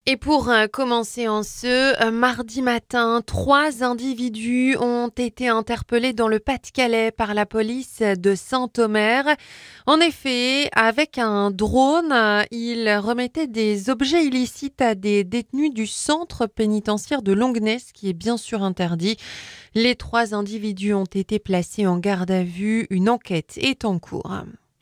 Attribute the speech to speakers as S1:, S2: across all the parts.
S1: Et pour commencer en ce mardi matin, 3 individus ont été interpellés dans le Pas-de-Calais par la police de Saint-Omer. En effet, avec un drone, ils remettaient des objets illicites à des détenus du centre pénitentiaire de Longnes, qui est bien sûr interdit. Les 3 individus ont été placés en garde à vue. Une enquête est en cours.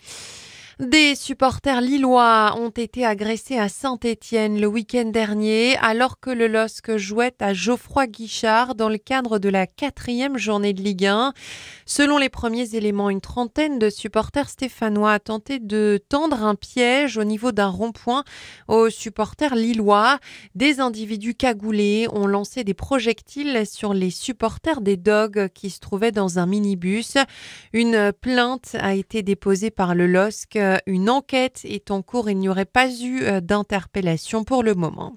S1: Des supporters lillois ont été agressés à Saint-Étienne le week-end dernier alors que le LOSC jouait à Geoffroy-Guichard dans le cadre de la 4e journée de Ligue 1. Selon les premiers éléments, une trentaine de supporters stéphanois a tenté de tendre un piège au niveau d'un rond-point aux supporters lillois. Des individus cagoulés ont lancé des projectiles sur les supporters des Dogs qui se trouvaient dans un minibus. Une plainte a été déposée par le LOSC. Une enquête est en cours. Il n'y aurait pas eu d'interpellation pour le moment.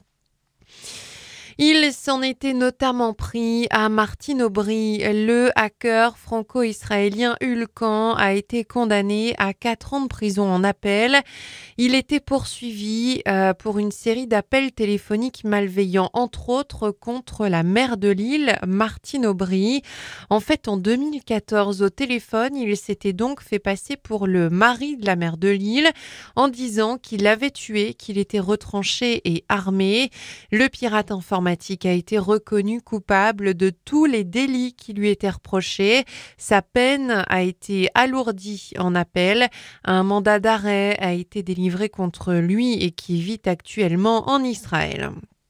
S1: Il s'en était notamment pris à Martine Aubry. Le hacker franco-israélien Ulkan a été condamné à 4 ans de prison en appel. Il était poursuivi pour une série d'appels téléphoniques malveillants, entre autres contre la maire de Lille, Martine Aubry. En fait, en 2014, au téléphone, il s'était donc fait passer pour le mari de la maire de Lille en disant qu'il l'avait tué, qu'il était retranché et armé. Le pirate informatique a été reconnu coupable de tous les délits qui lui étaient reprochés. Sa peine a été alourdie en appel. Un mandat d'arrêt a été délivré contre lui et qui vit actuellement en Israël.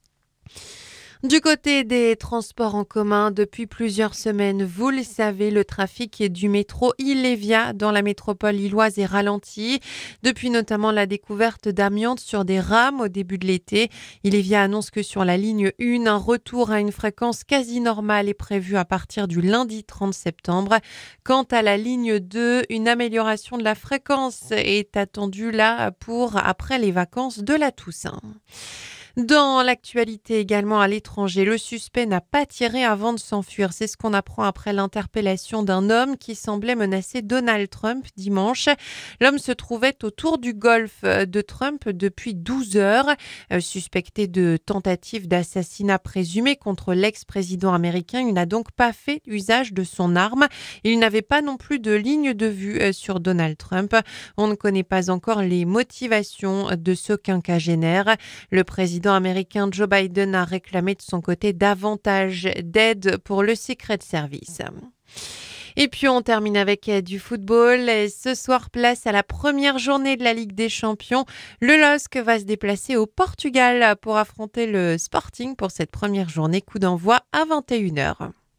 S1: Du côté des transports en commun, depuis plusieurs semaines, vous le savez, le trafic du métro Ilévia dans la métropole lilloise est ralenti. Depuis notamment la découverte d'amiante sur des rames au début de l'été, Ilévia annonce que sur la ligne 1, un retour à une fréquence quasi normale est prévu à partir du lundi 30 septembre. Quant à la ligne 2, une amélioration de la fréquence est attendue là pour après les vacances de la Toussaint. Dans l'actualité également à l'étranger, le suspect n'a pas tiré avant de s'enfuir. C'est ce qu'on apprend après l'interpellation d'un homme qui semblait menacer Donald Trump dimanche. L'homme se trouvait autour du golf de Trump depuis 12 heures, suspecté de tentative d'assassinat présumé contre l'ex-président américain. Il n'a donc pas fait usage de son arme. Il n'avait pas non plus de ligne de vue sur Donald Trump. On ne connaît pas encore les motivations de ce quinquagénaire. Le président américain Joe Biden a réclamé de son côté davantage d'aide pour le Secret Service. Et puis on termine avec du football. Ce soir, place à la première journée de la Ligue des Champions. Le LOSC va se déplacer au Portugal pour affronter le Sporting pour cette première journée. Coup d'envoi à 21h.